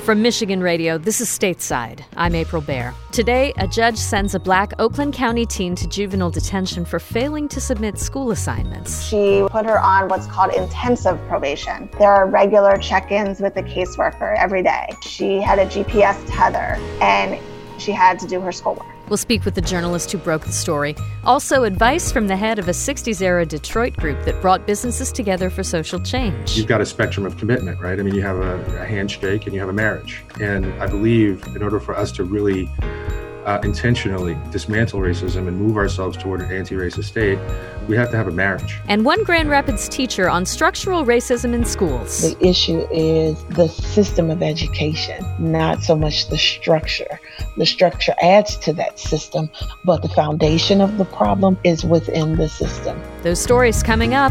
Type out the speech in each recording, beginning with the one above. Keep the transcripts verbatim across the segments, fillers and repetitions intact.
From Michigan Radio, this is Stateside. I'm April Baer. Today, a judge sends a black Oakland County teen to juvenile detention for failing to submit school assignments. She put her on what's called intensive probation. There are regular check-ins with the caseworker every day. She had a G P S tether, and she had to do her schoolwork. We'll speak with the journalist who broke the story. Also, advice from the head of a sixties-era Detroit group that brought businesses together for social change. You've got a spectrum of commitment, right? I mean, you have a, a handshake and you have a marriage. And I believe in order for us to really uh, intentionally dismantle racism and move ourselves toward an anti-racist state, we have to have a marriage. And one Grand Rapids teacher on structural racism in schools. The issue is the system of education, not so much the structure. The structure adds to that system, but the foundation of the problem is within the system. Those stories coming up.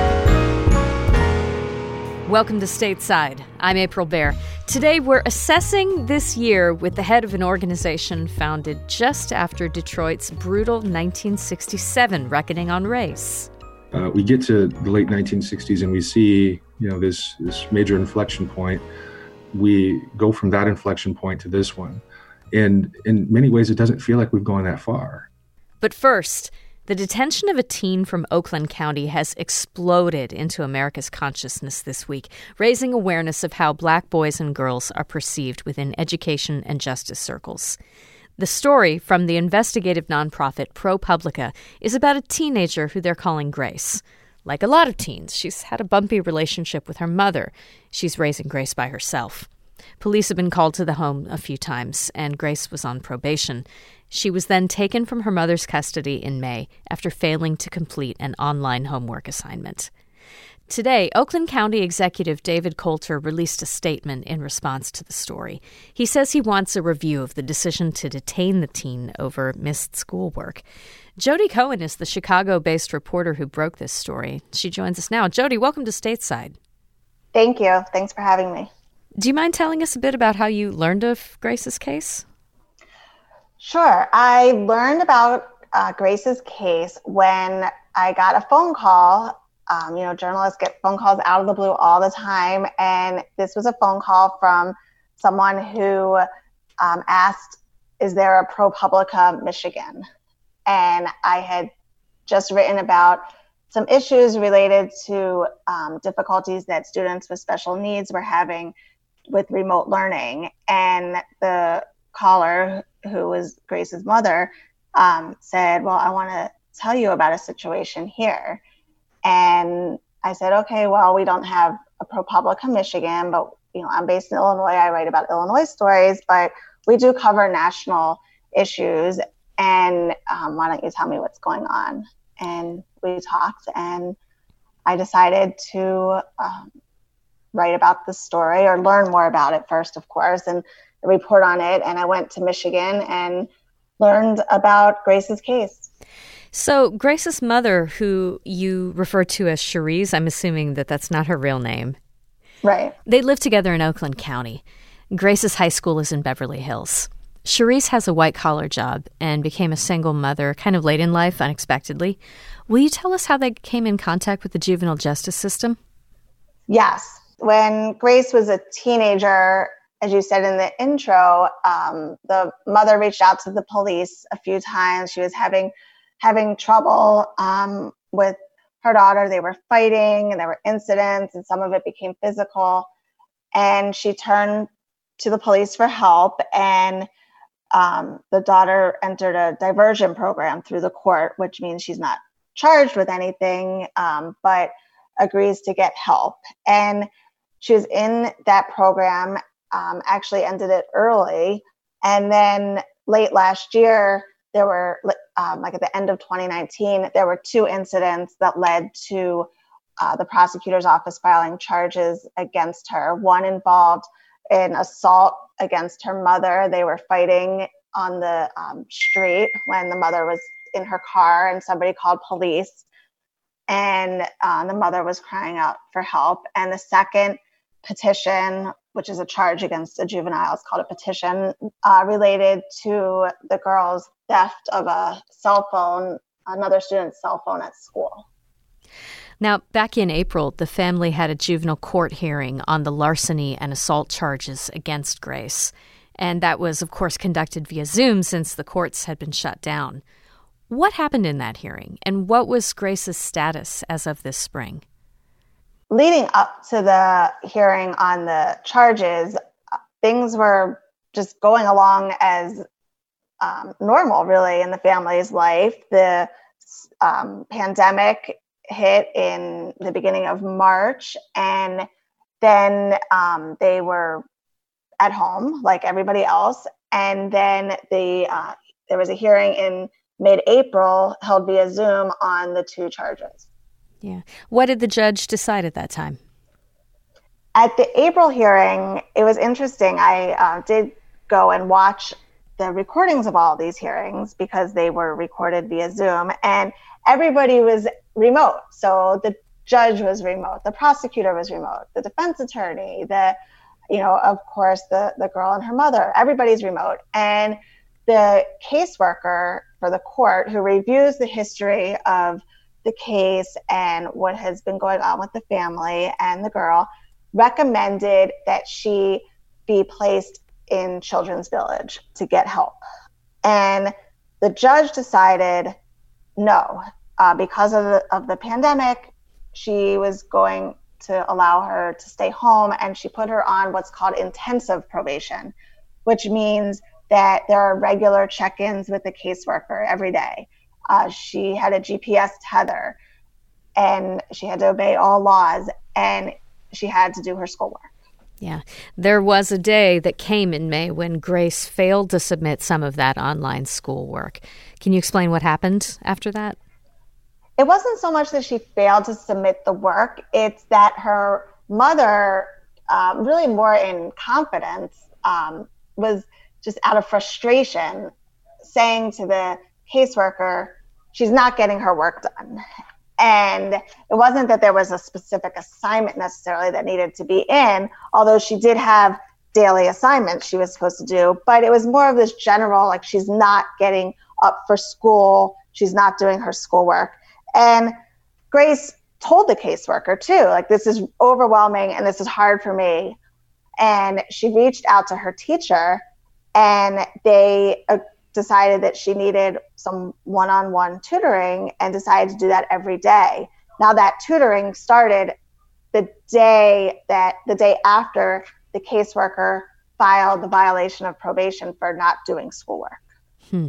Welcome to Stateside. I'm April Baer. Today we're assessing this year with the head of an organization founded just after Detroit's brutal nineteen sixty-seven reckoning on race. Uh, we get to the late nineteen sixties and we see, you know, this, this major inflection point. We go from that inflection point to this one. And in many ways, it doesn't feel like we've gone that far. But first, the detention of a teen from Oakland County has exploded into America's consciousness this week, raising awareness of how black boys and girls are perceived within education and justice circles. The story from the investigative nonprofit ProPublica is about a teenager who they're calling Grace. Like a lot of teens, she's had a bumpy relationship with her mother. She's raising Grace by herself. Police have been called to the home a few times, and Grace was on probation. She was then taken from her mother's custody in May after failing to complete an online homework assignment. Today, Oakland County Executive David Coulter released a statement in response to the story. He says he wants a review of the decision to detain the teen over missed schoolwork. Jody Cohen is the Chicago-based reporter who broke this story. She joins us now. Jody, welcome to Stateside. Thank you. Thanks for having me. Do you mind telling us a bit about how you learned of Grace's case? Sure. I learned about uh, Grace's case when I got a phone call. Um, you know, journalists get phone calls out of the blue all the time. And this was a phone call from someone who um, asked, is there a ProPublica Michigan? And I had just written about some issues related to um, difficulties that students with special needs were having with remote learning. And the caller, who was Grace's mother, um, said, well, I want to tell you about a situation here. And I said, okay, well, we don't have a ProPublica Michigan, but you know, I'm based in Illinois. I write about Illinois stories, but we do cover national issues. And um, why don't you tell me what's going on? And we talked, and I decided to um, write about the story, or learn more about it first, of course, and report on it. And I went to Michigan and learned about Grace's case. So Grace's mother, who you refer to as Cherise, I'm assuming that that's not her real name. Right. They live together in Oakland County. Grace's high school is in Beverly Hills. Cherise has a white-collar job and became a single mother kind of late in life, unexpectedly. Will you tell us how they came in contact with the juvenile justice system? Yes. When Grace was a teenager, as you said in the intro, um, the mother reached out to the police a few times. She was having having trouble um, with her daughter. They were fighting, and there were incidents, and some of it became physical. And she turned to the police for help, and um, the daughter entered a diversion program through the court, which means she's not charged with anything, um, but agrees to get help. And she was in that program, um, actually ended it early. And then late last year, there were, um, like at the end of twenty nineteen, there were two incidents that led to uh, the prosecutor's office filing charges against her. One involved an assault against her mother. They were fighting on the um, street when the mother was in her car, and somebody called police, and uh, the mother was crying out for help. And the second petition, which is a charge against a juvenile, it's called a petition, uh, related to the girl's theft of a cell phone, another student's cell phone at school. Now, back in April, the family had a juvenile court hearing on the larceny and assault charges against Grace. And that was, of course, conducted via Zoom since the courts had been shut down. What happened in that hearing, and what was Grace's status as of this spring? Leading up to the hearing on the charges, things were just going along as um, normal, really, in the family's life. The um, pandemic hit in the beginning of March, and then um, they were at home like everybody else. And then the uh, there was a hearing in mid-April held via Zoom on the two charges. Yeah. What did the judge decide at that time? At the April hearing, it was interesting. I uh, did go and watch the recordings of all of these hearings because they were recorded via Zoom, and everybody was remote. So the judge was remote, the prosecutor was remote, the defense attorney, the, you know, of course, the, the girl and her mother, everybody's remote. And the caseworker for the court who reviews the history of the case and what has been going on with the family and the girl recommended that she be placed in Children's Village to get help. And the judge decided no, uh, because of the, of the pandemic, she was going to allow her to stay home, and she put her on what's called intensive probation, which means that there are regular check-ins with the caseworker every day. Uh, she had a G P S tether, and she had to obey all laws, and she had to do her schoolwork. Yeah. There was a day that came in May when Grace failed to submit some of that online schoolwork. Can you explain what happened after that? It wasn't so much that she failed to submit the work. It's that her mother, um, really more in confidence, um, was just out of frustration saying to the caseworker, she's not getting her work done. And it wasn't that there was a specific assignment necessarily that needed to be in, although she did have daily assignments she was supposed to do, but it was more of this general, like she's not getting up for school, she's not doing her schoolwork. And Grace told the caseworker too, like, this is overwhelming and this is hard for me. And she reached out to her teacher, and they uh, decided that she needed some one-on-one tutoring and decided to do that every day. Now that tutoring started the day that the day after the caseworker filed the violation of probation for not doing schoolwork. Hmm.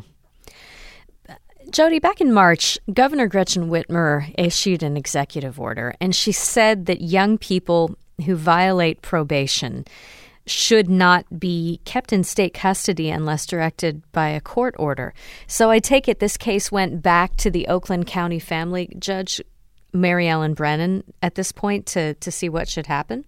Jody, back in March, Governor Gretchen Whitmer issued an executive order, and she said that young people who violate probation should not be kept in state custody unless directed by a court order. So I take it this case went back to the Oakland County Family Judge, Mary Ellen Brennan, at this point to, to see what should happen?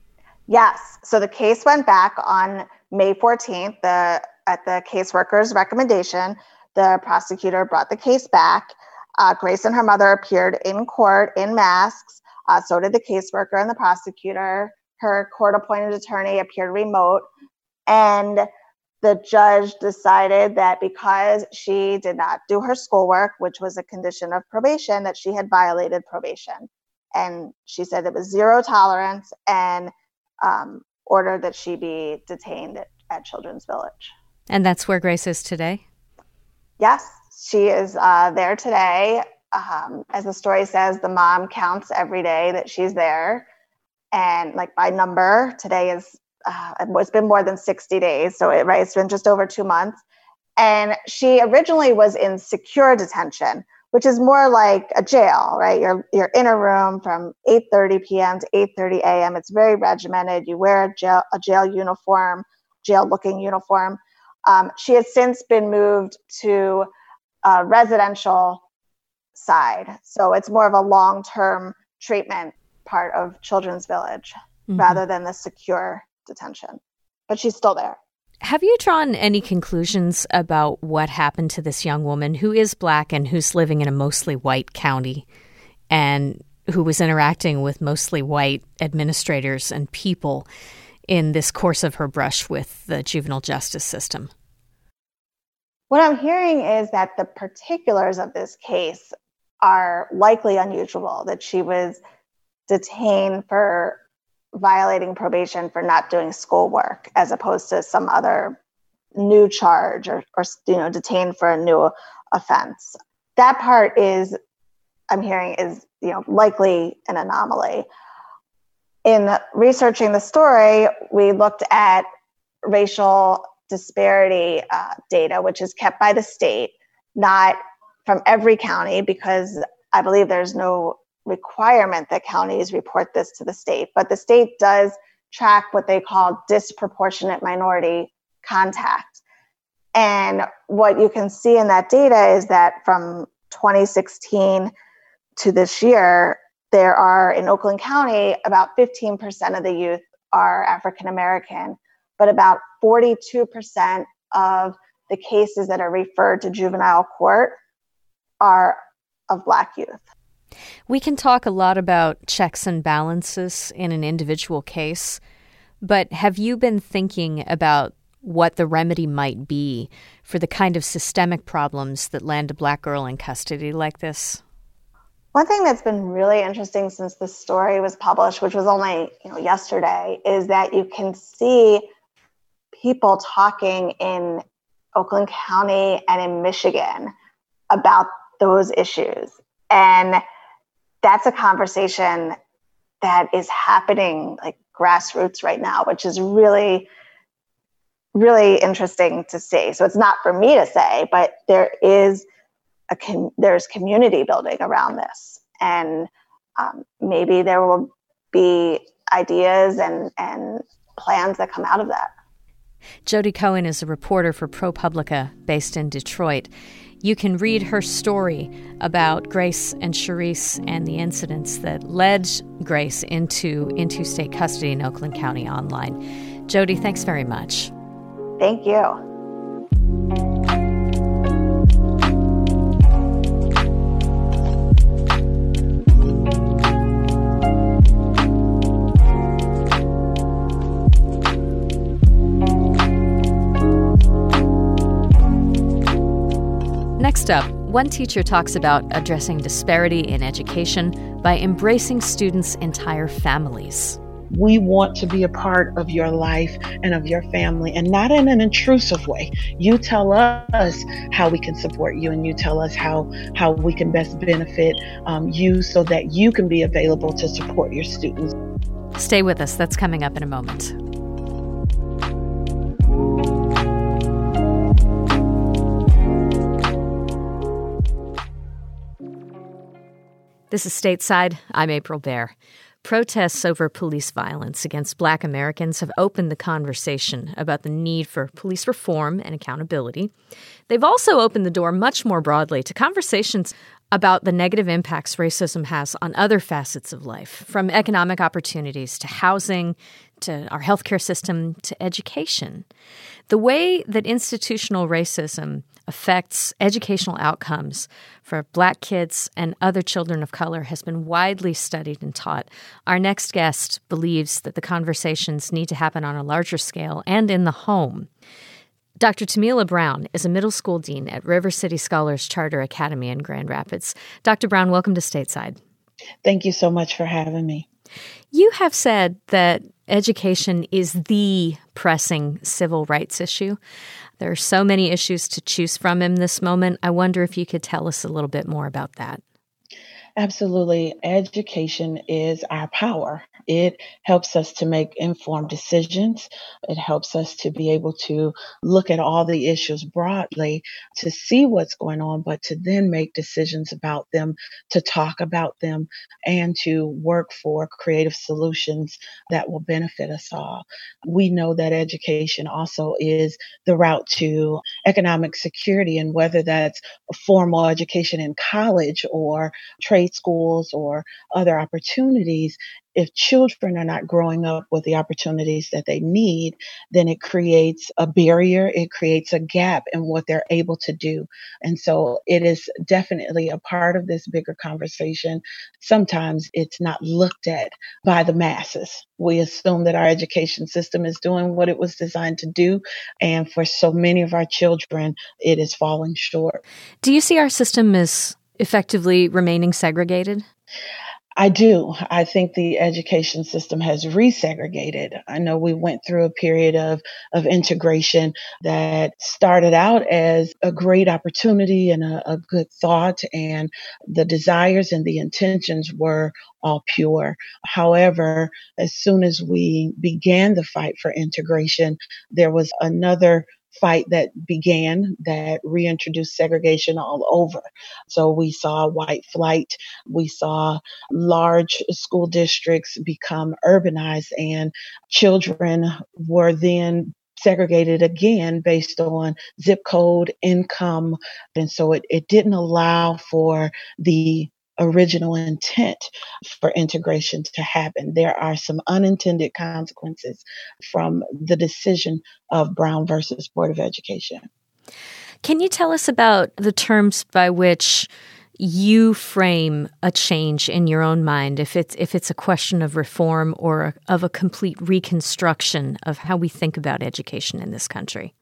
Yes. So the case went back on May fourteenth. The, at the caseworker's recommendation, the prosecutor brought the case back. Uh, Grace and her mother appeared in court in masks. Uh, so did the caseworker and the prosecutor. Her court-appointed attorney appeared remote, and the judge decided that because she did not do her schoolwork, which was a condition of probation, that she had violated probation. And she said it was zero tolerance and um, ordered that she be detained at, at Children's Village. And that's where Grace is today? Yes, she is uh, there today. Um, as the story says, the mom counts every day that she's there. And like by number, today is, uh, it's been more than sixty days. So it, right, it's been just over two months. And she originally was in secure detention, which is more like a jail, right? You're, you're in a room from eight thirty p.m. to eight thirty a.m. It's very regimented. You wear a jail, a jail uniform, jail looking uniform. Um, she has since been moved to a residential side. So it's more of a long-term treatment part of Children's Village mm-hmm. rather than the secure detention. But she's still there. Have you drawn any conclusions about what happened to this young woman who is Black and who's living in a mostly white county and who was interacting with mostly white administrators and people in this course of her brush with the juvenile justice system? What I'm hearing is that the particulars of this case are likely unusual, that she was detained for violating probation for not doing schoolwork as opposed to some other new charge or, or you know, detained for a new offense. That part is, I'm hearing, is you know likely an anomaly. In researching the story, we looked at racial disparity uh, data, which is kept by the state, not from every county, because I believe there's no requirement that counties report this to the state. But the state does track what they call disproportionate minority contact. And what you can see in that data is that from twenty sixteen to this year, there are, in Oakland County, about fifteen percent of the youth are African American, but about forty-two percent of the cases that are referred to juvenile court are of Black youth. We can talk a lot about checks and balances in an individual case, but have you been thinking about what the remedy might be for the kind of systemic problems that land a Black girl in custody like this? One thing that's been really interesting since the story was published, which was only you know yesterday, is that you can see people talking in Oakland County and in Michigan about those issues. And that's a conversation that is happening like grassroots right now, which is really, really interesting to see. So it's not for me to say, but there is a com- there's community building around this. And um, maybe there will be ideas and, and plans that come out of that. Jodi Cohen is a reporter for ProPublica based in Detroit. You can read her story about Grace and Sharice and the incidents that led Grace into, into state custody in Oakland County online. Jodi, thanks very much. Thank you. Next up, one teacher talks about addressing disparity in education by embracing students' entire families. We want to be a part of your life and of your family, and not in an intrusive way. You tell us how we can support you, and you tell us how, how we can best benefit um, you so that you can be available to support your students. Stay with us. That's coming up in a moment. This is Stateside. I'm April Baer. Protests over police violence against Black Americans have opened the conversation about the need for police reform and accountability. They've also opened the door much more broadly to conversations about the negative impacts racism has on other facets of life, from economic opportunities to housing, to our healthcare system, to education. The way that institutional racism affects educational outcomes for Black kids and other children of color has been widely studied and taught. Our next guest believes that the conversations need to happen on a larger scale and in the home. Doctor Tamila Brown is a middle school dean at River City Scholars Charter Academy in Grand Rapids. Doctor Brown, welcome to Stateside. Thank you so much for having me. You have said that education is the pressing civil rights issue. There are so many issues to choose from in this moment. I wonder if you could tell us a little bit more about that. Absolutely. Education is our power. It helps us to make informed decisions. It helps us to be able to look at all the issues broadly, to see what's going on, but to then make decisions about them, to talk about them, and to work for creative solutions that will benefit us all. We know that education also is the route to economic security, and whether that's formal education in college or trade schools or other opportunities, if children are not growing up with the opportunities that they need, then it creates a barrier, it creates a gap in what they're able to do. And so it is definitely a part of this bigger conversation. Sometimes it's not looked at by the masses. We assume that our education system is doing what it was designed to do. And for so many of our children, it is falling short. Do you see our system as effectively remaining segregated? I do. I think the education system has resegregated. I know we went through a period of, of integration that started out as a great opportunity and a, a good thought, and the desires and the intentions were all pure. However, as soon as we began the fight for integration, there was another fight that began that reintroduced segregation all over. So we saw white flight. We saw large school districts become urbanized, and children were then segregated again based on zip code, income. And so it, it didn't allow for the original intent for integration to happen. There are some unintended consequences from the decision of Brown versus Board of Education. Can you tell us about the terms by which you frame a change in your own mind, if it's if it's a question of reform or of a complete reconstruction of how we think about education in this country?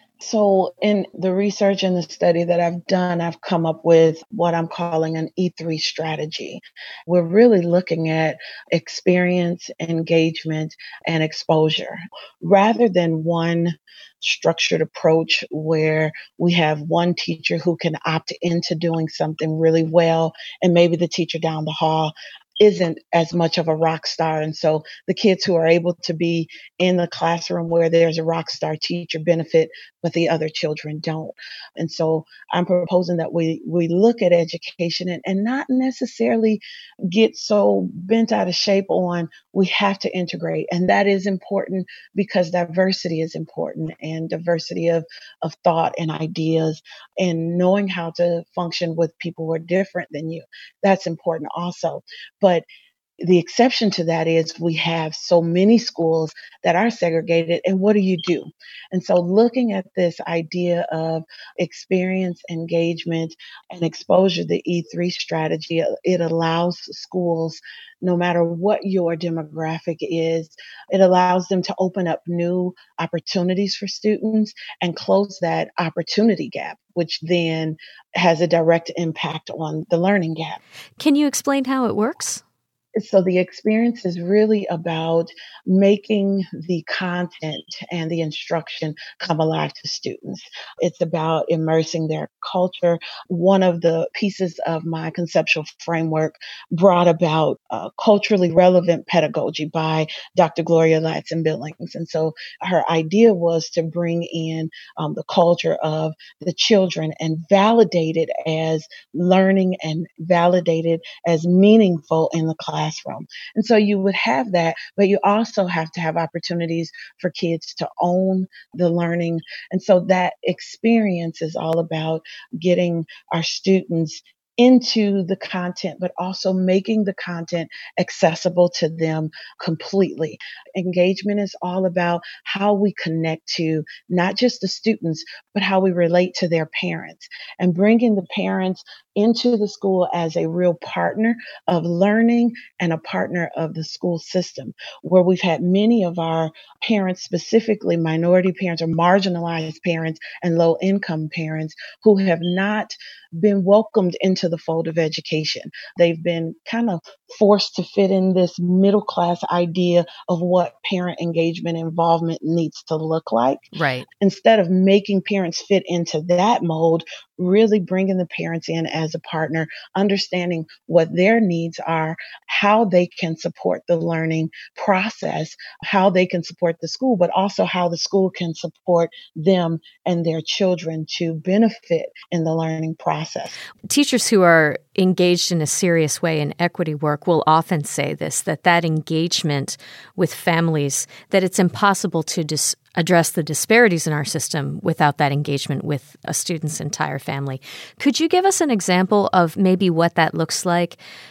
So in the research and the study that I've done, I've come up with what I'm calling an E three strategy. We're really looking at experience, engagement, and exposure rather than one structured approach where we have one teacher who can opt into doing something really well, and maybe the teacher down the hall isn't as much of a rock star. And so the kids who are able to be in the classroom where there's a rock star teacher benefit, but the other children don't. And so I'm proposing that we, we look at education and, and not necessarily get so bent out of shape on we have to integrate. And that is important because diversity is important, and diversity of, of thought and ideas, and knowing how to function with people who are different than you. That's important also. But the exception to that is we have so many schools that are segregated, and what do you do? And so looking at this idea of experience, engagement, and exposure, the E three strategy, it allows schools, no matter what your demographic is, it allows them to open up new opportunities for students and close that opportunity gap, which then has a direct impact on the learning gap. Can you explain how it works? So the experience is really about making the content and the instruction come alive to students. It's about immersing their culture. One of the pieces of my conceptual framework brought about uh, culturally relevant pedagogy by Doctor Gloria Ladson-Billings. And so her idea was to bring in um, the culture of the children and validate it as learning and validate it as meaningful in the class. Classroom. And so you would have that, but you also have to have opportunities for kids to own the learning. And so that experience is all about getting our students into the content, but also making the content accessible to them completely. Engagement is all about how we connect to not just the students, but how we relate to their parents, and bringing the parents into the school as a real partner of learning and a partner of the school system, where we've had many of our parents, specifically minority parents or marginalized parents and low income parents, who have not been welcomed into the fold of education. They've been kind of forced to fit in this middle class idea of what parent engagement involvement needs to look like. Right. Instead of making parents fit into that mold, really bringing the parents in as a partner, understanding what their needs are, how they can support the learning process, how they can support the school, but also how the school can support them and their children to benefit in the learning process. Teachers who are engaged in a serious way in equity work will often say this, that that engagement with families, that it's impossible to dis- address the disparities in our system without that engagement with a student's entire family. Could you give us an example of maybe what that looks like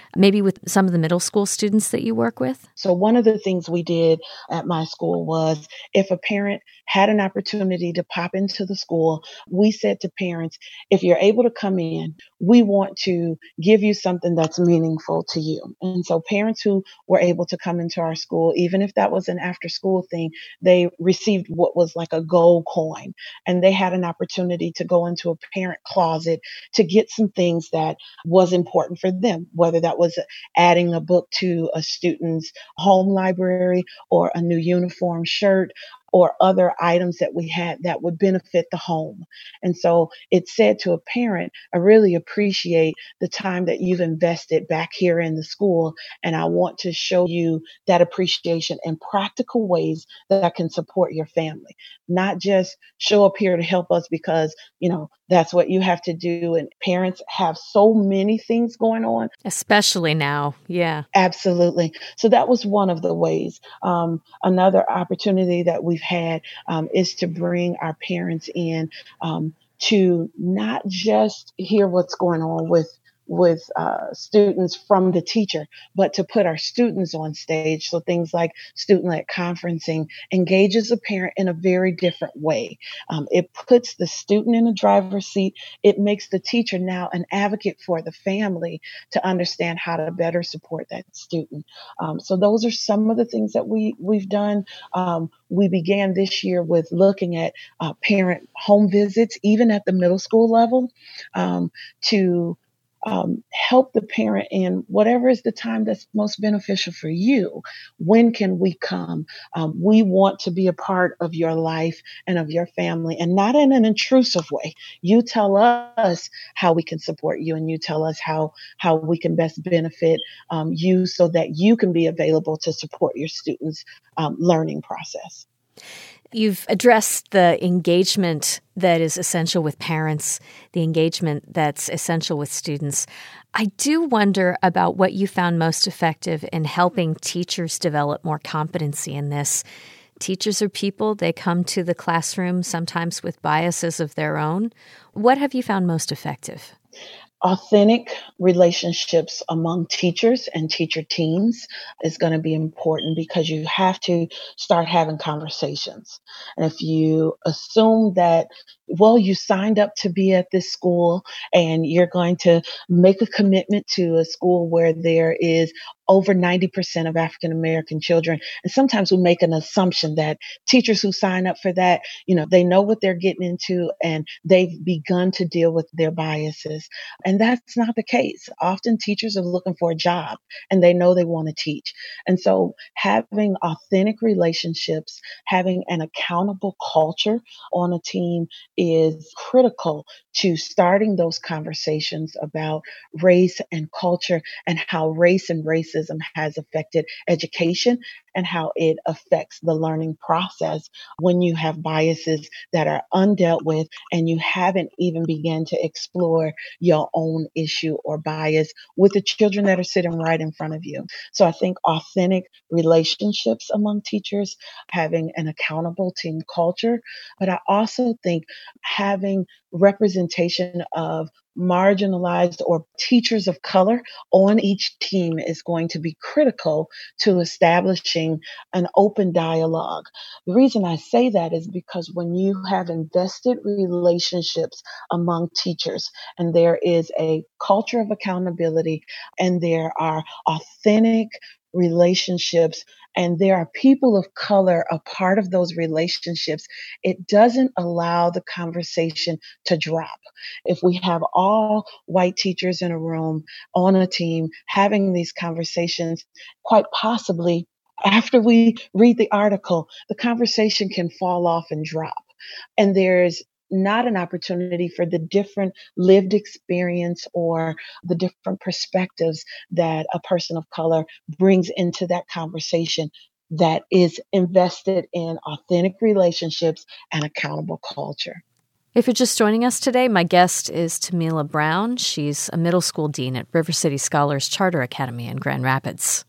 maybe with some of the middle school students that you work with? So one of the things we did at my school was if a parent had an opportunity to pop into the school, we said to parents, if you're able to come in, we want to give you something that's meaningful to you. And so parents who were able to come into our school, even if that was an after school thing, they received what was like a gold coin, and they had an opportunity to go into a parent closet to get some things that was important for them, whether that was adding a book to a student's home library or a new uniform shirt or other items that we had that would benefit the home. And so it said to a parent, I really appreciate the time that you've invested back here in the school, and I want to show you that appreciation in practical ways that can support your family. Not just show up here to help us because, you know, that's what you have to do. And parents have so many things going on. Especially now. Yeah. Absolutely. So that was one of the ways. Um, another opportunity that we've had um, is to bring our parents in um, to not just hear what's going on with with uh, students from the teacher, but to put our students on stage. So things like student-led conferencing engages a parent in a very different way. Um, it puts the student in the driver's seat. It makes the teacher now an advocate for the family to understand how to better support that student. Um, so those are some of the things that we, we've done. Um, we began this year with looking at uh, parent home visits, even at the middle school level, um, to Um, help the parent in whatever is the time that's most beneficial for you. When can we come? Um, we want to be a part of your life and of your family, and not in an intrusive way. You tell us how we can support you, and you tell us how, how we can best benefit um, you so that you can be available to support your students' um, learning process. You've addressed the engagement that is essential with parents, the engagement that's essential with students. I do wonder about what you found most effective in helping teachers develop more competency in this. Teachers are people. They come to the classroom sometimes with biases of their own. What have you found most effective? Authentic relationships among teachers and teacher teams is going to be important because you have to start having conversations. And if you assume that, well, you signed up to be at this school and you're going to make a commitment to a school where there is over ninety percent of African American children. And sometimes we make an assumption that teachers who sign up for that, you know, they know what they're getting into and they've begun to deal with their biases. And that's not the case. Often teachers are looking for a job and they know they want to teach. And so having authentic relationships, having an accountable culture on a team is critical to starting those conversations about race and culture and how race and racism has affected education and how it affects the learning process when you have biases that are undealt with and you haven't even begun to explore your own issue or bias with the children that are sitting right in front of you. So I think authentic relationships among teachers, having an accountable team culture, but I also think having representation of marginalized or teachers of color on each team is going to be critical to establishing an open dialogue. The reason I say that is because when you have invested relationships among teachers and there is a culture of accountability and there are authentic relationships and there are people of color a part of those relationships, it doesn't allow the conversation to drop. If we have all white teachers in a room on a team having these conversations, quite possibly after we read the article, the conversation can fall off and drop. And there's not an opportunity for the different lived experience or the different perspectives that a person of color brings into that conversation that is invested in authentic relationships and accountable culture. If you're just joining us today, my guest is Tamila Brown. She's a middle school dean at River City Scholars Charter Academy in Grand Rapids.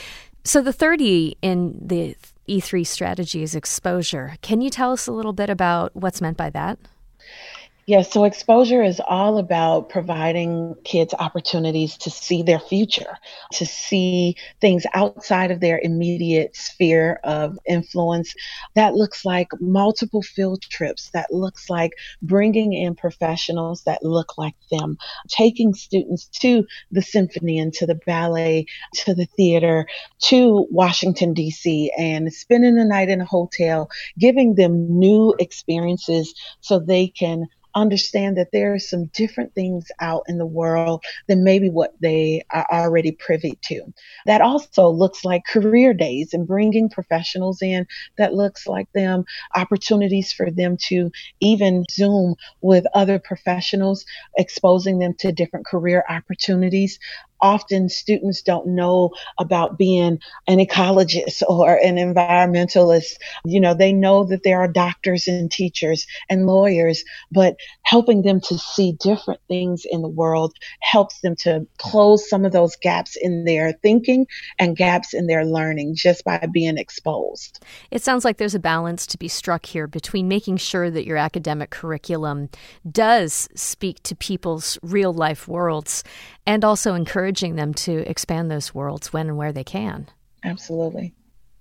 So the third E in the E three strategy is exposure. Can you tell us a little bit about what's meant by that? Yeah, so exposure is all about providing kids opportunities to see their future, to see things outside of their immediate sphere of influence. That looks like multiple field trips, that looks like bringing in professionals that look like them, taking students to the symphony and to the ballet, to the theater, to Washington, D C, and spending the night in a hotel, giving them new experiences so they can understand that there are some different things out in the world than maybe what they are already privy to. That also looks like career days and bringing professionals in that looks like them, opportunities for them to even Zoom with other professionals, exposing them to different career opportunities. Often students don't know about being an ecologist or an environmentalist. You know, they know that there are doctors and teachers and lawyers, but helping them to see different things in the world helps them to close some of those gaps in their thinking and gaps in their learning just by being exposed. It sounds like there's a balance to be struck here between making sure that your academic curriculum does speak to people's real life worlds and also encouraging them to expand those worlds when and where they can. Absolutely.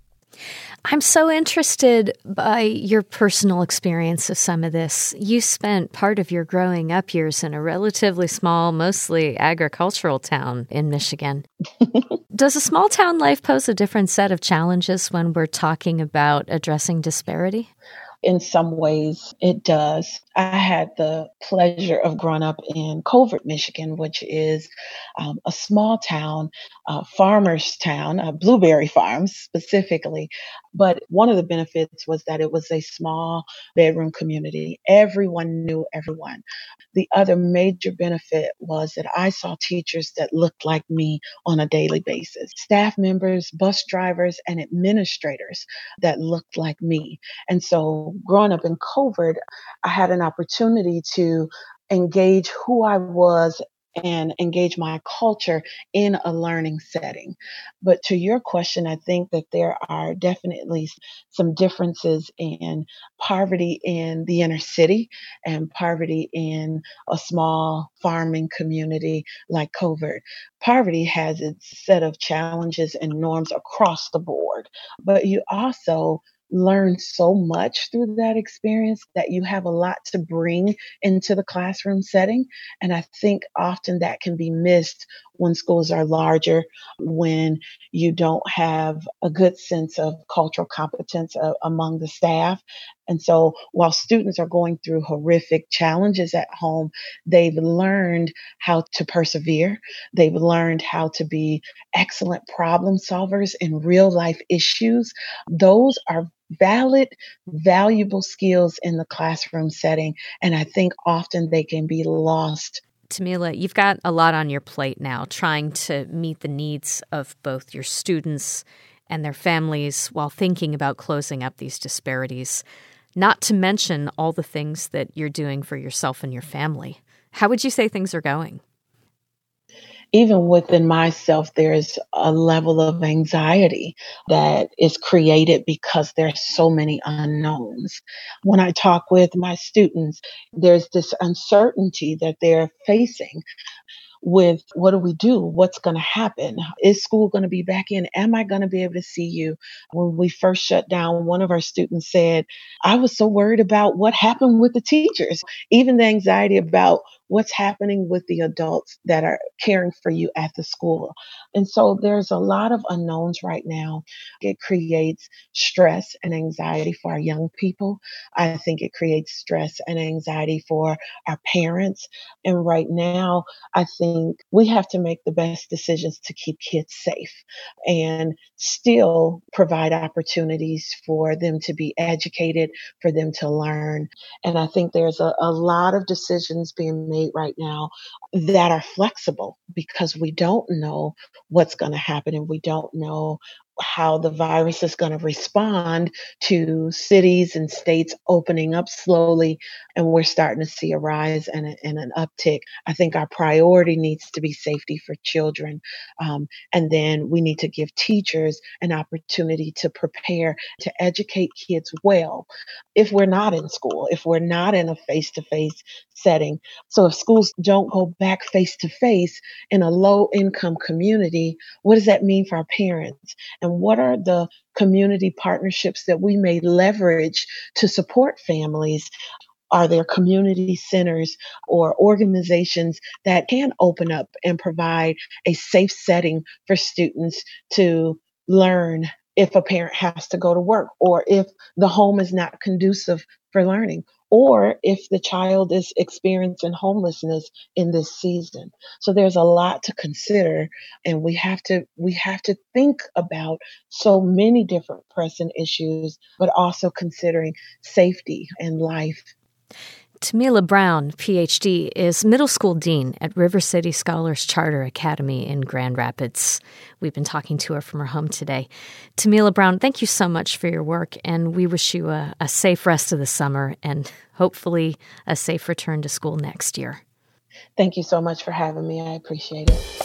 I'm so interested by your personal experience of some of this. You spent part of your growing up years in a relatively small, mostly agricultural town in Michigan. Does a small town life pose a different set of challenges when we're talking about addressing disparity? In some ways, it does. I had the pleasure of growing up in Covert, Michigan, which is um, a small town, uh, farmer's town, uh, blueberry farms specifically. But one of the benefits was that it was a small bedroom community. Everyone knew everyone. The other major benefit was that I saw teachers that looked like me on a daily basis, staff members, bus drivers, and administrators that looked like me. And so growing up in Covert, I had an opportunity to engage who I was and engage my culture in a learning setting. But to your question, I think that there are definitely some differences in poverty in the inner city and poverty in a small farming community like Covert. Poverty has its set of challenges and norms across the board, but you also learn so much through that experience that you have a lot to bring into the classroom setting. And I think often that can be missed when schools are larger, when you don't have a good sense of cultural competence uh, among the staff. And so while students are going through horrific challenges at home, they've learned how to persevere. They've learned how to be excellent problem solvers in real life issues. Those are valid, valuable skills in the classroom setting. And I think often they can be lost. Tamila, you've got a lot on your plate now, trying to meet the needs of both your students and their families while thinking about closing up these disparities, not to mention all the things that you're doing for yourself and your family. How would you say things are going? Even within myself, there's a level of anxiety that is created because there's so many unknowns. When I talk with my students, there's this uncertainty that they're facing with what do we do? What's going to happen? Is school going to be back in? Am I going to be able to see you? When we first shut down, one of our students said, I was so worried about what happened with the teachers, even the anxiety about what's happening with the adults that are caring for you at the school. And so there's a lot of unknowns right now. It creates stress and anxiety for our young people. I think it creates stress and anxiety for our parents. And right now, I think we have to make the best decisions to keep kids safe and still provide opportunities for them to be educated, for them to learn. And I think there's a, a lot of decisions being made right now that are flexible because we don't know what's going to happen and we don't know how the virus is going to respond to cities and states opening up slowly and we're starting to see a rise and, a, and an uptick. I think our priority needs to be safety for children. Um, and then we need to give teachers an opportunity to prepare, to educate kids well if we're not in school, if we're not in a face-to-face setting. So if schools don't go back face-to-face in a low-income community, what does that mean for our parents? And what are the community partnerships that we may leverage to support families? Are there community centers or organizations that can open up and provide a safe setting for students to learn if a parent has to go to work, or if the home is not conducive for learning, or if the child is experiencing homelessness in this season? So there's a lot to consider, and we have to we have to think about so many different pressing issues, but also considering safety and life. Tamila Brown, P H D, is middle school dean at River City Scholars Charter Academy in Grand Rapids. We've been talking to her from her home today. Tamila Brown, thank you so much for your work, and we wish you a, a safe rest of the summer and hopefully a safe return to school next year. Thank you so much for having me. I appreciate it.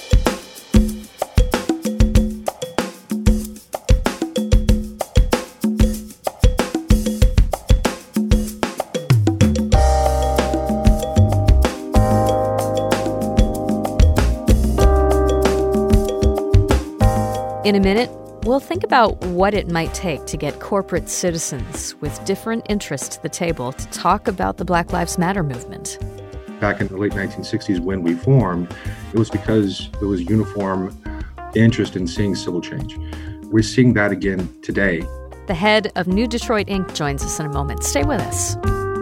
In a minute, we'll think about what it might take to get corporate citizens with different interests to the table to talk about the Black Lives Matter movement. Back in the late nineteen sixties when we formed, it was because there was uniform interest in seeing civil change. We're seeing that again today. The head of New Detroit Incorporated joins us in a moment. Stay with us.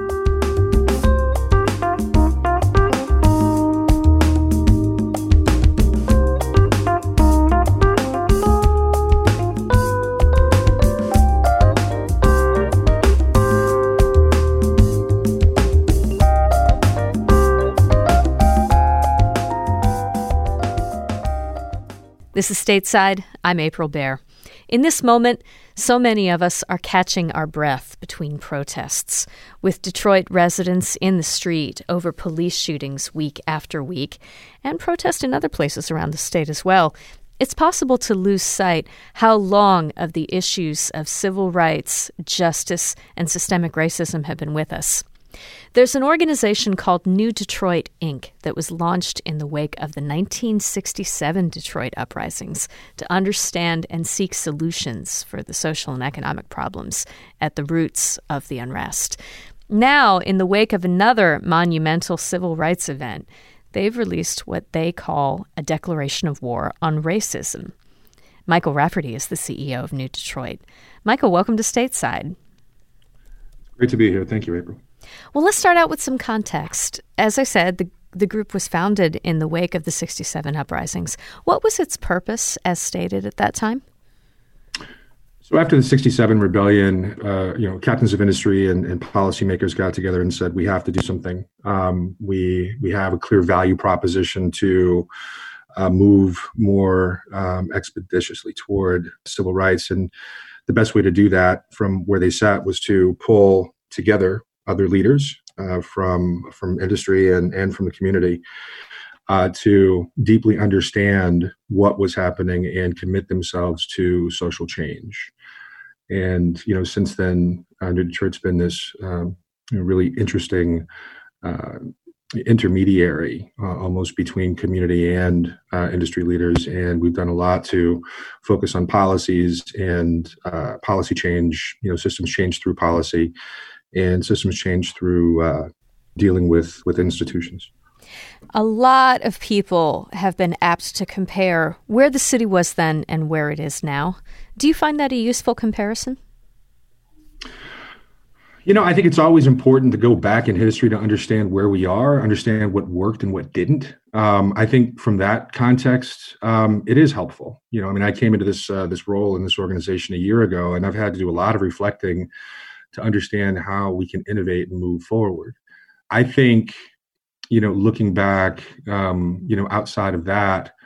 This is Stateside. I'm April Baer. In this moment, so many of us are catching our breath between protests, with Detroit residents in the street over police shootings week after week, and protests in other places around the state as well. It's possible to lose sight how long of the issues of civil rights, justice, and systemic racism have been with us. There's an organization called New Detroit Incorporated that was launched in the wake of the nineteen sixty-seven Detroit uprisings to understand and seek solutions for the social and economic problems at the roots of the unrest. Now, in the wake of another monumental civil rights event, they've released what they call a declaration of war on racism. Michael Rafferty is the C E O of New Detroit. Michael, welcome to Stateside. Great to be here. Thank you, April. Well, let's start out with some context. As I said, the, the group was founded in the wake of the sixty-seven uprisings. What was its purpose, as stated at that time? So after the sixty-seven rebellion, uh, you know, captains of industry and, and policymakers got together and said, we have to do something. Um, we we have a clear value proposition to uh, move more um, expeditiously toward civil rights. And the best way to do that from where they sat was to pull together other leaders uh, from from industry and, and from the community uh, to deeply understand what was happening and commit themselves to social change. And, you know, since then, uh, New Detroit's been this um, you know, really interesting uh, intermediary uh, almost between community and uh, industry leaders. And we've done a lot to focus on policies and uh, policy change, you know, systems change through policy, and systems change through uh, dealing with, with institutions. A lot of people have been apt to compare where the city was then and where it is now. Do you find that a useful comparison? You know, I think it's always important to go back in history to understand where we are, understand what worked and what didn't. Um, I think from that context, um, it is helpful. You know, I mean, I came into this uh, this role in this organization a year ago, and I've had to do a lot of reflecting to understand how we can innovate and move forward. I think, you know, looking back, um, you know, outside of that,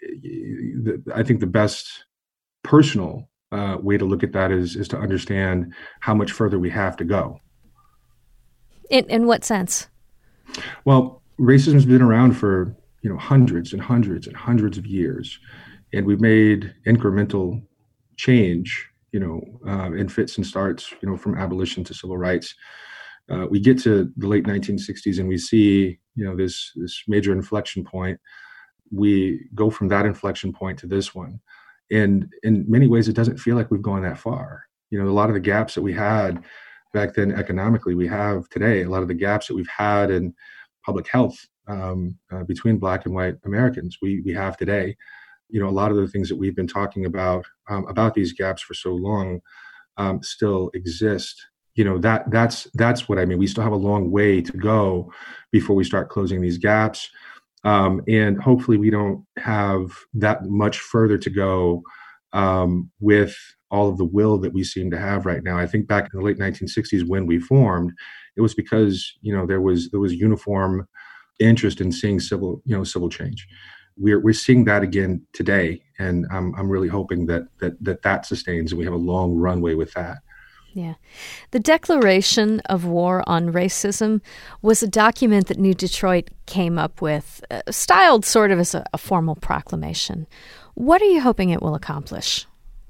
I think the best personal uh, way to look at that is is to understand how much further we have to go. In in what sense? Well, racism has been around for, you know, hundreds and hundreds and hundreds of years, and we've made incremental change, you know, uh, in fits and starts, you know, from abolition to civil rights. Uh, we get to the late nineteen sixties and we see, you know, this this major inflection point. We go from that inflection point to this one. And in many ways, it doesn't feel like we've gone that far. You know, a lot of the gaps that we had back then economically, we have today. A lot of the gaps that we've had in public health um, uh, between Black and white Americans, we we have today. You know, a lot of the things that we've been talking about, um, about these gaps for so long um, still exist. You know, that that's that's what I mean. We still have a long way to go before we start closing these gaps. Um, and hopefully we don't have that much further to go um, with all of the will that we seem to have right now. I think back in the late nineteen sixties when we formed, it was because, you know, there was there was uniform interest in seeing civil, you know, civil change. We're we're seeing that again today, and I'm I'm really hoping that that that that sustains and we have a long runway with that. Yeah. The Declaration of War on Racism was a document that New Detroit came up with, uh, styled sort of as a, a formal proclamation. What are you hoping it will accomplish?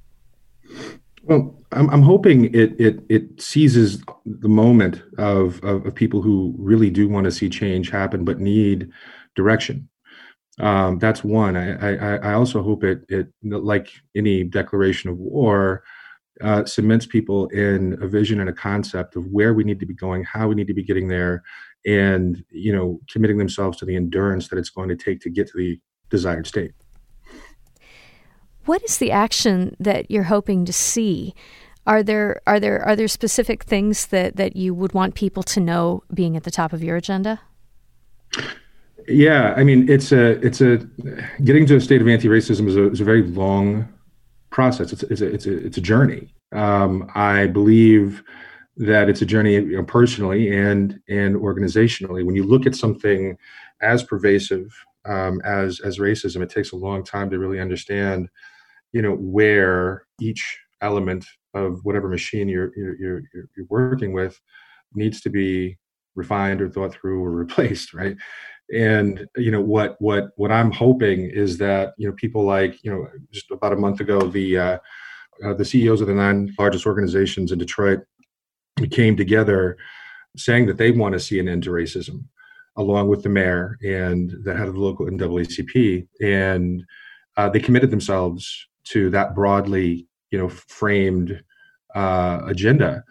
Well, I'm, I'm hoping it, it it seizes the moment of, of, of people who really do want to see change happen but need direction. Um, that's one. I, I, I also hope it, it, like any declaration of war, Uh, cements people in a vision and a concept of where we need to be going, how we need to be getting there, and, you know, committing themselves to the endurance that it's going to take to get to the desired state. What is the action that you're hoping to see? Are there are there are there specific things that, that you would want people to know being at the top of your agenda? Yeah, I mean, it's a it's a getting to a state of anti-racism is a, is a very long process. It's it's a it's a it's a journey. Um, I believe that it's a journey, you know, personally and and organizationally. When you look at something as pervasive um, as as racism, it takes a long time to really understand, you know, where each element of whatever machine you're you're you're, you're working with needs to be refined or thought through or replaced, right? And, you know, what what what I'm hoping is that, you know, people like, you know, just about a month ago, the uh, uh, the C E Os of the nine largest organizations in Detroit came together saying that they want to see an end to racism, along with the mayor and the head of the local N double A C P. And uh, they committed themselves to that broadly, you know, framed uh, agenda.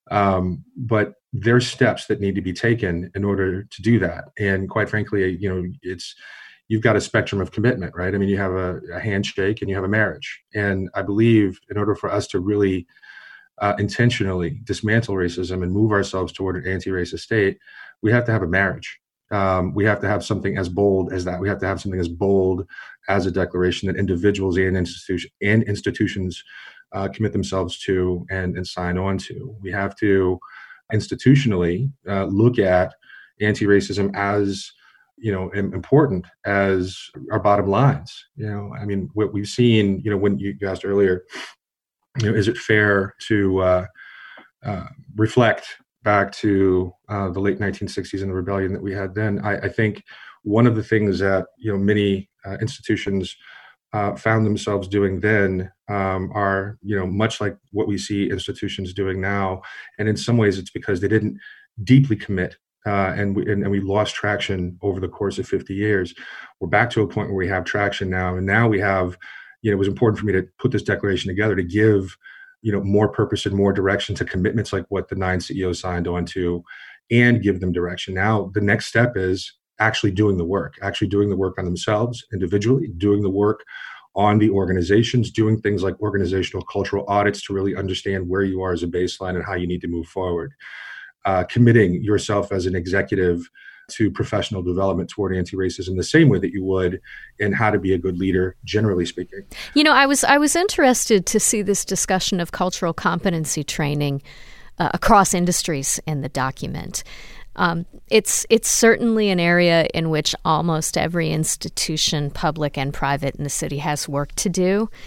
Um, but there's steps that need to be taken in order to do that. And quite frankly, you know, it's, you've got a spectrum of commitment, right? I mean, you have a, a handshake and you have a marriage. And I believe in order for us to really uh, intentionally dismantle racism and move ourselves toward an anti-racist state, we have to have a marriage. Um, we have to have something as bold as that. We have to have something as bold as a declaration that individuals and institution and institutions uh, commit themselves to and, and sign on to. We have to institutionally uh, look at anti-racism as, you know, important as our bottom lines. You know, I mean, what we've seen, you know, when you asked earlier, you know, is it fair to uh, uh, reflect back to uh, the late nineteen sixties and the rebellion that we had then? I, I think one of the things that, you know, many uh, institutions uh, found themselves doing then um, are, you know, much like what we see institutions doing now. And in some ways, it's because they didn't deeply commit uh, and, we, and, and we lost traction over the course of fifty years. We're back to a point where we have traction now. And now we have, you know, it was important for me to put this declaration together to give, you know, more purpose and more direction to commitments like what the nine C E Os signed on to, and give them direction. Now, the next step is actually doing the work, actually doing the work on themselves individually, doing the work on the organizations, doing things like organizational cultural audits to really understand where you are as a baseline and how you need to move forward. Uh, committing yourself as an executive to professional development toward anti-racism the same way that you would in how to be a good leader, generally speaking. You know, I was I was interested to see this discussion of cultural competency training uh, across industries in the document. Um, it's it's certainly an area in which almost every institution, public and private, in the city has work to do.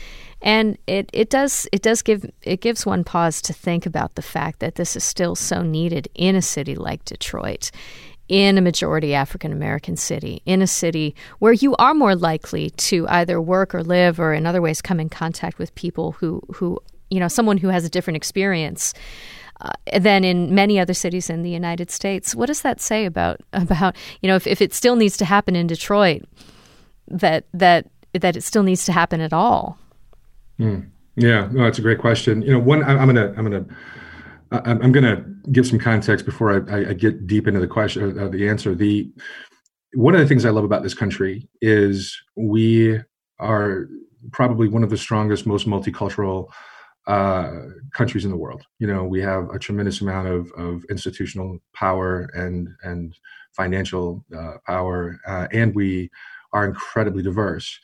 And it, it does it does give it gives one pause to think about the fact that this is still so needed in a city like Detroit, in a majority African American city, in a city where you are more likely to either work or live or in other ways come in contact with people who, who you know, someone who has a different experience uh, than in many other cities in the United States. What does that say about, about you know, if, if it still needs to happen in Detroit, that that that it still needs to happen at all? Mm. Yeah, no, that's a great question. You know, one, I, I'm gonna, I'm gonna, I'm, I'm gonna give some context before I, I get deep into the question, uh, the answer. The one of the things I love about this country is we are probably one of the strongest, most multicultural uh, countries in the world. You know, we have a tremendous amount of of institutional power and and financial uh, power, uh, and we are incredibly diverse.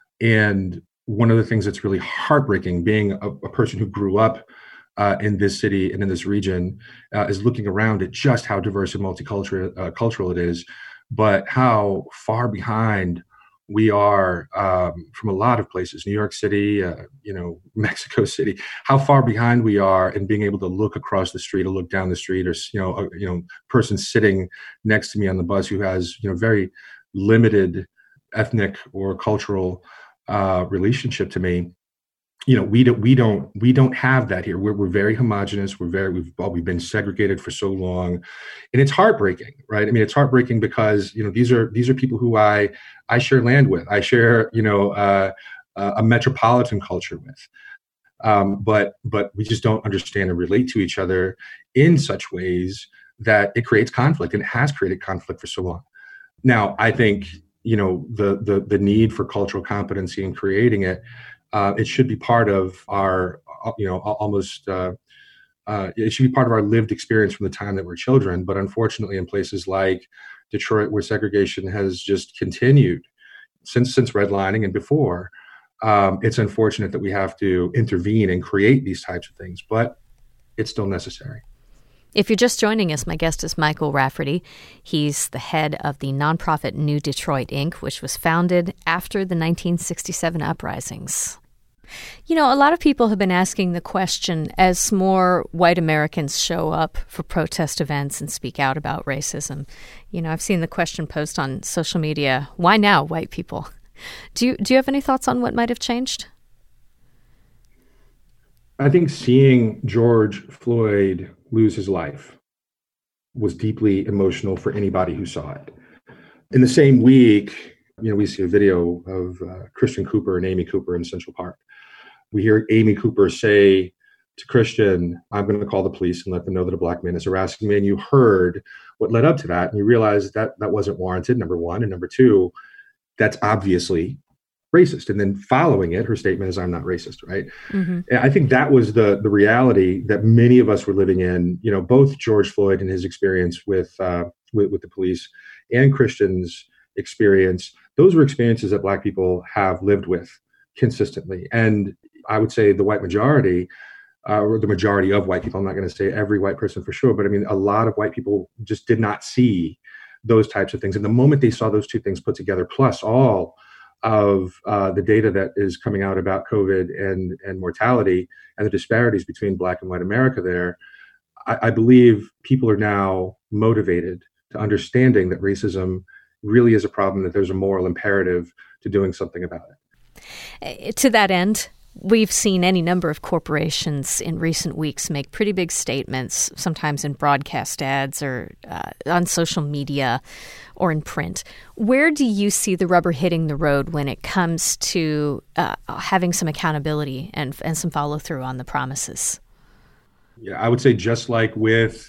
And one of the things that's really heartbreaking, being a, a person who grew up uh, in this city and in this region, uh, is looking around at just how diverse and multicultural uh, cultural it is, but how far behind we are um, from a lot of places. New York City, uh, you know, Mexico City. How far behind we are in being able to look across the street or look down the street, or you know, a, you know, person sitting next to me on the bus who has you know very limited ethnic or cultural uh, relationship to me. You know, we don't, we don't, we don't have that here. We're, we're very homogenous. We're very, we've, well, we've been segregated for so long, and it's heartbreaking, right? I mean, it's heartbreaking because, you know, these are, these are people who I, I share land with. I share, you know, uh, uh, a metropolitan culture with, um, but, but we just don't understand and relate to each other in such ways that it creates conflict, and it has created conflict for so long. Now, I think, you know, the, the, the need for cultural competency in creating it, Uh, it should be part of our, you know, almost, uh, uh, it should be part of our lived experience from the time that we're children. But unfortunately, in places like Detroit, where segregation has just continued since since redlining and before, um, it's unfortunate that we have to intervene and create these types of things, but it's still necessary. If you're just joining us, my guest is Michael Rafferty. He's the head of the nonprofit New Detroit, Incorporated, which was founded after the nineteen sixty-seven uprisings. You know, a lot of people have been asking the question, as more white Americans show up for protest events and speak out about racism. You know, I've seen the question posed on social media, why now, white people? Do you, do you have any thoughts on what might have changed? I think seeing George Floyd lose his life was deeply emotional for anybody who saw it. In the same week, you know, we see a video of uh, Christian Cooper and Amy Cooper in Central Park. We hear Amy Cooper say to Christian, I'm going to call the police and let them know that a black man is harassing me. And you heard what led up to that, and you realize that that wasn't warranted, number one. And number two, that's obviously racist. And then following it, her statement is, I'm not racist, right? Mm-hmm. And I think that was the the reality that many of us were living in, you know, both George Floyd and his experience with, uh, with, with the police, and Christian's experience. Those were experiences that black people have lived with consistently. And I would say the white majority, uh, or the majority of white people, I'm not going to say every white person for sure, but I mean, a lot of white people just did not see those types of things. And the moment they saw those two things put together, plus all of uh, the data that is coming out about COVID and, and mortality and the disparities between black and white America there, I, I believe people are now motivated to understanding that racism really is a problem, that there's a moral imperative to doing something about it. To that end, we've seen any number of corporations in recent weeks make pretty big statements, sometimes in broadcast ads or uh, on social media or in print. Where do you see the rubber hitting the road when it comes to uh, having some accountability and, and some follow through on the promises? Yeah, I would say just like with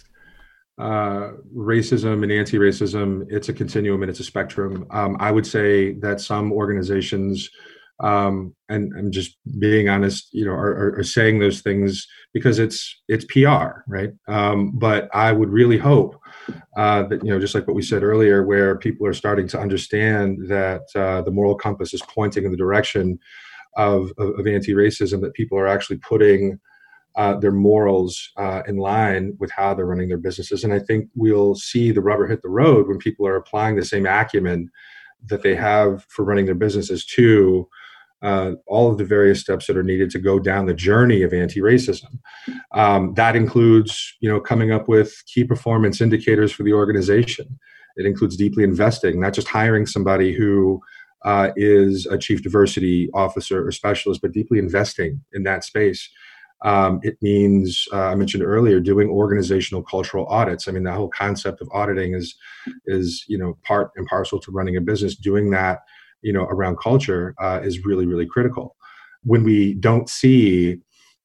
uh, racism and anti-racism, it's a continuum and it's a spectrum. Um, I would say that some organizations, Um, and I'm just being honest, you know, are, are, are saying those things because it's it's P R, right? Um, but I would really hope uh, that, you know, just like what we said earlier, where people are starting to understand that uh, the moral compass is pointing in the direction of, of, of anti-racism, that people are actually putting uh, their morals uh, in line with how they're running their businesses. And I think we'll see the rubber hit the road when people are applying the same acumen that they have for running their businesses to uh, all of the various steps that are needed to go down the journey of anti-racism. Um, that includes, you know, coming up with key performance indicators for the organization. It includes deeply investing, not just hiring somebody who uh, is a chief diversity officer or specialist, but deeply investing in that space. Um, it means, uh, I mentioned earlier, doing organizational cultural audits. I mean, the whole concept of auditing is, is you know, part and parcel to running a business. Doing that, you know, around culture uh, is really, really critical. When we don't see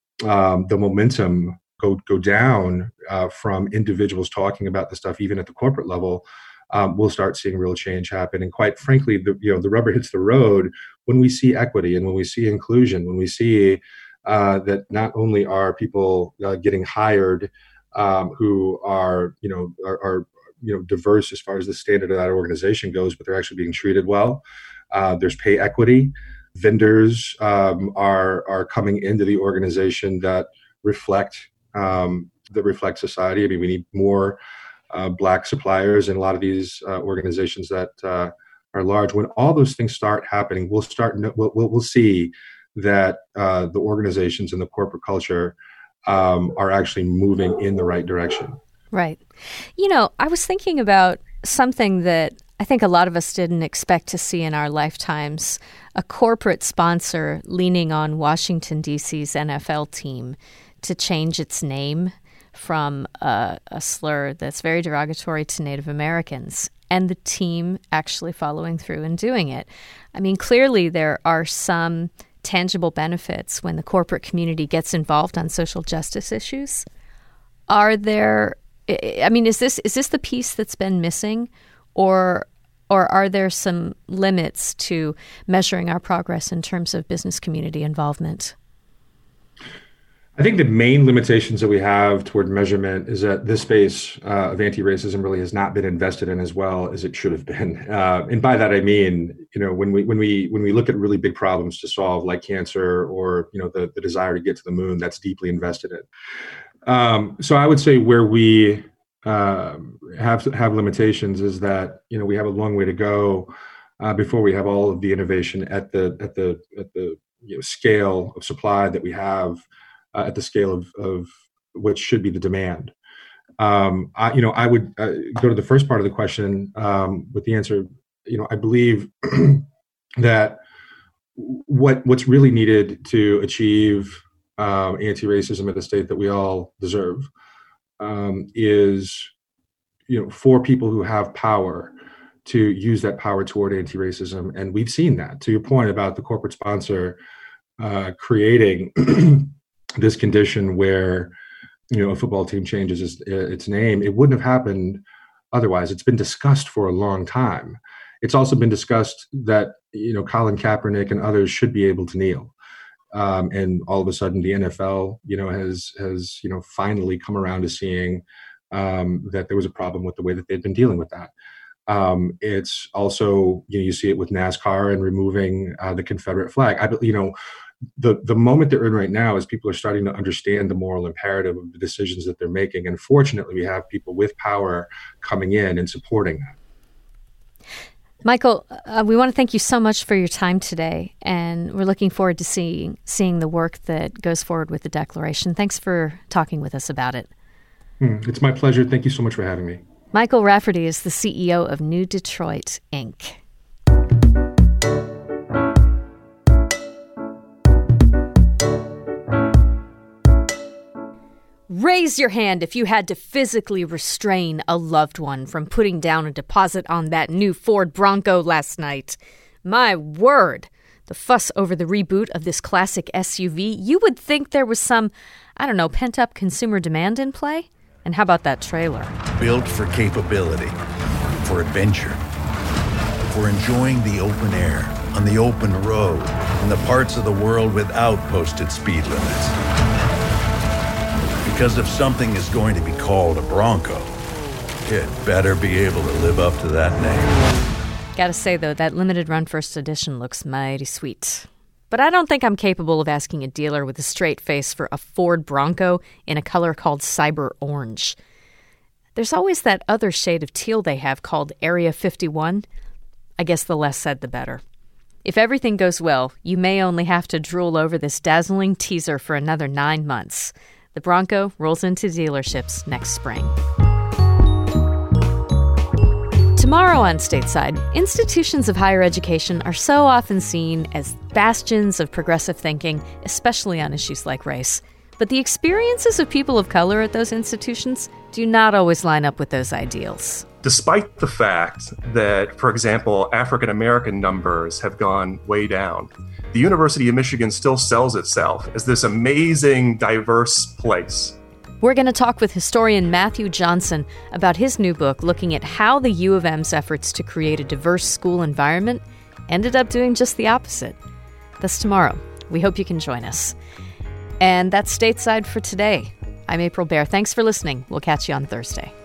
um, the momentum go go down uh, from individuals talking about the stuff, even at the corporate level, um, we'll start seeing real change happen. And quite frankly, the you know the rubber hits the road when we see equity and when we see inclusion, when we see uh, that not only are people uh, getting hired um, who are you know are, are you know diverse as far as the standard of that organization goes, but they're actually being treated well. Uh, there's pay equity. Vendors um, are are coming into the organization that reflect um, that reflect society. I mean, we need more uh, Black suppliers in a lot of these uh, organizations that uh, are large. When all those things start happening, we'll start. We'll we'll, we'll see that uh, the organizations and the corporate culture um, are actually moving in the right direction. Right. You know, I was thinking about something that I think a lot of us didn't expect to see in our lifetimes, a corporate sponsor leaning on Washington, D C's N F L team to change its name from a, a slur that's very derogatory to Native Americans, and the team actually following through and doing it. I mean, clearly there are some tangible benefits when the corporate community gets involved on social justice issues. Are there, I mean, is this is this the piece that's been missing? Or or are there some limits to measuring our progress in terms of business community involvement? I think the main limitations that we have toward measurement is that this space uh, of anti-racism really has not been invested in as well as it should have been. Uh, and by that I mean, you know, when we when we when we look at really big problems to solve, like cancer or you know the the desire to get to the moon, that's deeply invested in. Um, so I would say where we Um, have have limitations is that you know we have a long way to go uh, before we have all of the innovation at the at the at the you know, scale of supply that we have uh, at the scale of, of which should be the demand. Um, I, you know, I would uh, go to the first part of the question um, with the answer. You know, I believe that what what's really needed to achieve um, anti-racism at the state that we all deserve. Um, is, you know, for people who have power to use that power toward anti-racism. And we've seen that. To your point about the corporate sponsor uh, creating this condition where, you know, a football team changes its, its name, it wouldn't have happened otherwise. It's been discussed for a long time. It's also been discussed that, you know, Colin Kaepernick and others should be able to kneel. Um, and all of a sudden, the N F L, you know, has has you know finally come around to seeing um, that there was a problem with the way that they'd been dealing with that. Um, it's also you know you see it with NASCAR and removing uh, the Confederate flag. I you know the the moment they're in right now is people are starting to understand the moral imperative of the decisions that they're making, and fortunately, we have people with power coming in and supporting that. Michael, uh, we want to thank you so much for your time today, and we're looking forward to seeing seeing the work that goes forward with the Declaration. Thanks for talking with us about it. Mm, it's my pleasure. Thank you so much for having me. Michael Rafferty is the C E O of New Detroit, Incorporated. Raise your hand if you had to physically restrain a loved one from putting down a deposit on that new Ford Bronco last night. My word, the fuss over the reboot of this classic S U V, you would think there was some, I don't know, pent-up consumer demand in play? And how about that trailer? Built for capability, for adventure, for enjoying the open air, on the open road, in the parts of the world without posted speed limits. Because if something is going to be called a Bronco, it better be able to live up to that name. Gotta say, though, that limited run first edition looks mighty sweet. But I don't think I'm capable of asking a dealer with a straight face for a Ford Bronco in a color called Cyber Orange. There's always that other shade of teal they have called Area fifty-one. I guess the less said, the better. If everything goes well, you may only have to drool over this dazzling teaser for another nine months. The Bronco rolls into dealerships next spring. Tomorrow on Stateside, institutions of higher education are so often seen as bastions of progressive thinking, especially on issues like race. But the experiences of people of color at those institutions do not always line up with those ideals. Despite the fact that, for example, African American numbers have gone way down, the University of Michigan still sells itself as this amazing, diverse place. We're going to talk with historian Matthew Johnson about his new book looking at how the U of M's efforts to create a diverse school environment ended up doing just the opposite. That's tomorrow. We hope you can join us. And that's Stateside for today. I'm April Baer. Thanks for listening. We'll catch you on Thursday.